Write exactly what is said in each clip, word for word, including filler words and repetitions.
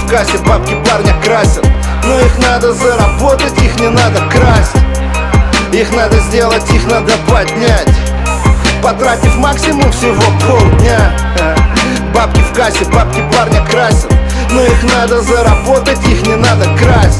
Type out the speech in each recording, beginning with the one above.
в кассе, бабки парня красят. Но их надо заработать, их не надо красть. Их надо сделать, их надо поднять, потратив максимум всего полдня. Бабки в кассе, бабки парня красят. Но их надо заработать, их не надо красть.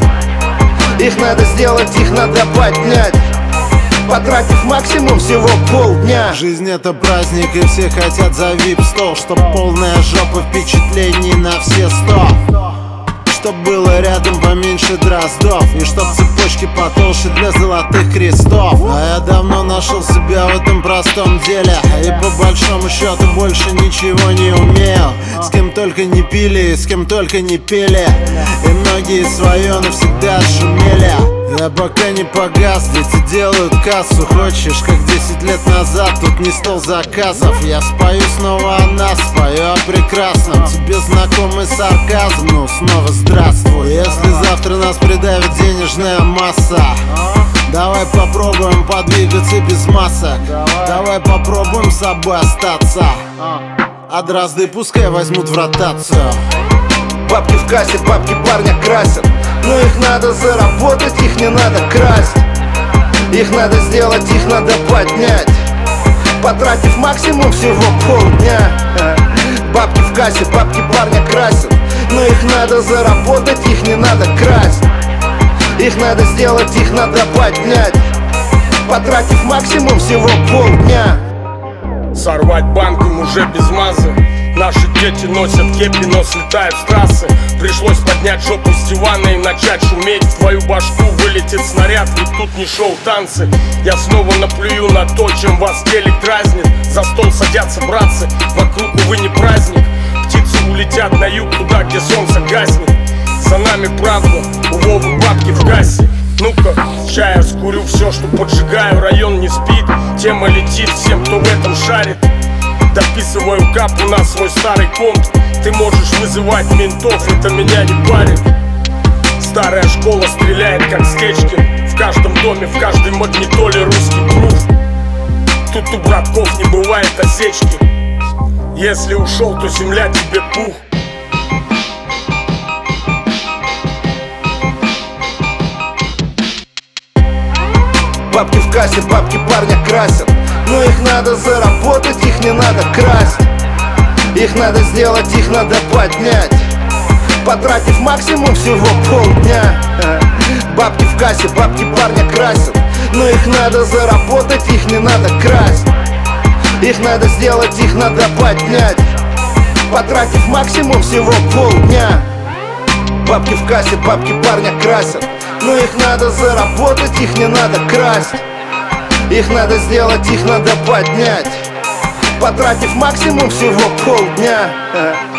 Их надо сделать, их надо поднять, потратив максимум всего полдня. Жизнь — это праздник, и все хотят за вип-стол, чтоб полная жопа впечатлений на все сто. Чтоб было рядом поменьше дроздов, и чтоб цепочки потолще для золотых крестов. А я давно нашел себя в этом простом деле, и по большому счету больше ничего не умею. С кем только не пили, с кем только не пели, и многие свое навсегда шумели. Я пока не погас, дети делают кассу. Хочешь, как десять лет назад, тут не стол заказов. Я спою снова о нас, спою о прекрасном. Тебе знакомый сарказм, ну снова здравствуй. Если завтра нас придавит денежная масса, давай попробуем подвигаться без масок. Давай попробуем с собой остаться, а дрозды пускай возьмут в ротацию. Бабки в кассе, бабки парня красят. Но их надо заработать, их не надо красть. Их надо сделать, их надо поднять, потратив максимум всего полдня. Бабки в кассе, бабки парня красят. Но их надо заработать, их не надо красть. Их надо сделать, их надо поднять, потратив максимум всего полдня. Сорвать банк им уже без мазы. Наши дети носят кепи, но слетают с трассы. Пришлось поднять жопу с дивана и начать шуметь. В твою башку вылетит снаряд, ведь тут не шоу-танцы. Я снова наплюю на то, чем вас телек дразнит. За стол садятся братцы, вокруг, увы, не праздник. Птицы улетят на юг, туда, где солнце гаснет. За нами правда, у Вовы бабки в кассе. Ну-ка, с чая скурю все, что поджигаю. Район не спит, тема летит всем, кто в этом шарит. Дописываю капу на свой старый комп. Ты можешь вызывать ментов, это меня не парит. Старая школа стреляет как Стечкин. В каждом доме, в каждой магнитоле русский пруф. Тут у братков не бывает осечки. Если ушел, то земля тебе пух. Бабки в кассе, бабки парня красят. Но их надо заработать, их не надо красть. Их надо сделать, их надо поднять, потратив максимум всего полдня. Бабки в кассе, бабки парня красят. Но их надо заработать, их не надо красть. Их надо сделать, их надо поднять, потратив максимум всего полдня. Бабки в кассе, бабки парня красят. Но их надо заработать, их не надо красть. Их надо сделать, их надо поднять, потратив максимум всего полдня.